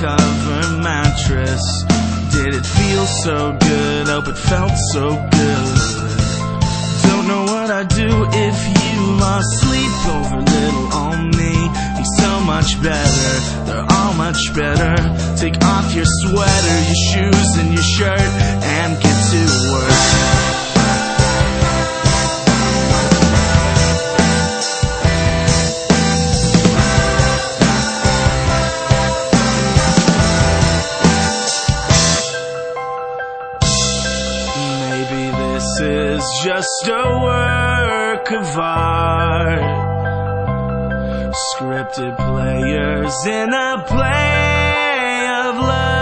undercover mattress. Did it feel so good? Hope it felt so good. Don't know what I'd do if you lost sleep over little on me. You're so much better, they're all much better. Take off your sweater, your shoes and your shirt, and get to work. This is just a work of art. Scripted players in a play of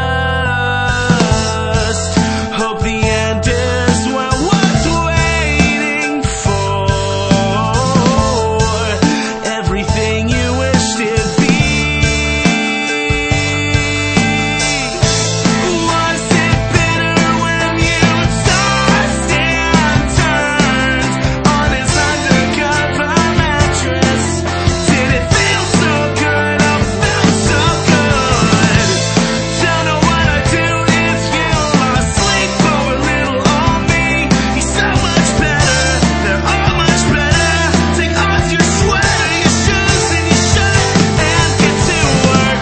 lust. Hope the end is well worth waiting for. Everything you wished it'd be. Was it bitter when you tossed and turned on his undercover mattress? Did it feel so good? Oh, felt so good. Don't know what I'd do if you lost sleep over little on me. He's so much better, they're all much better. Take off your sweater, your shoes and your shirt, and get to work.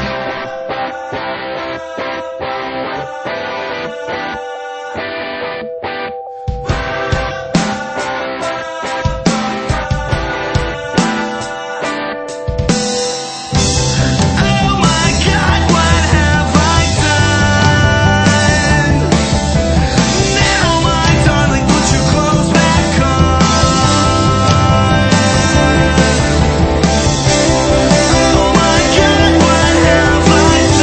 Oh my God, what have I done? Now, my darling, put your clothes back on. Oh my God, what have I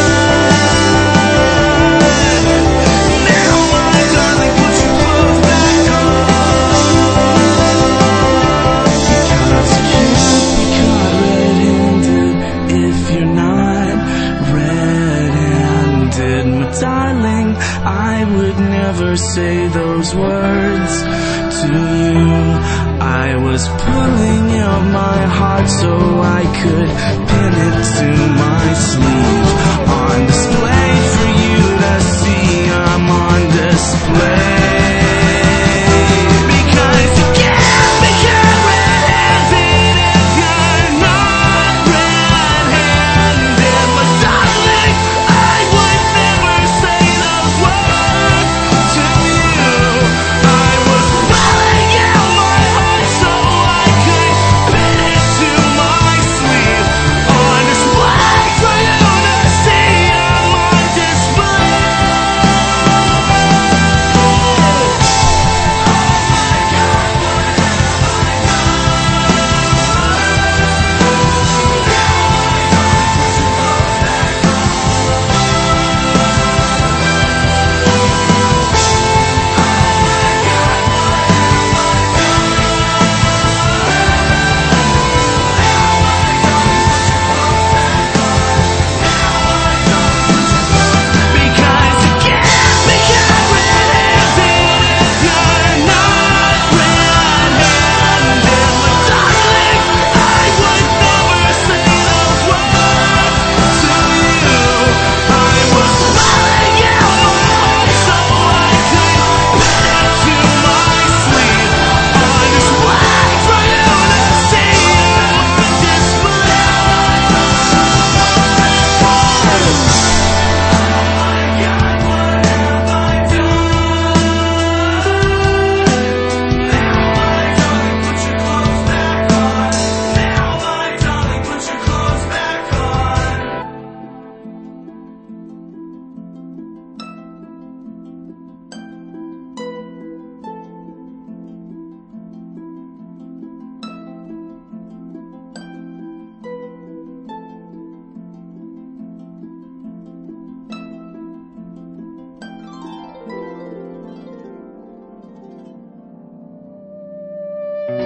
done? Now, my darling, put your clothes back on. Because you can't be caught red-handed if you're not red-handed. My darling, I would never say those words to you. I was pulling out my heart so I could pin it to my sleeve on the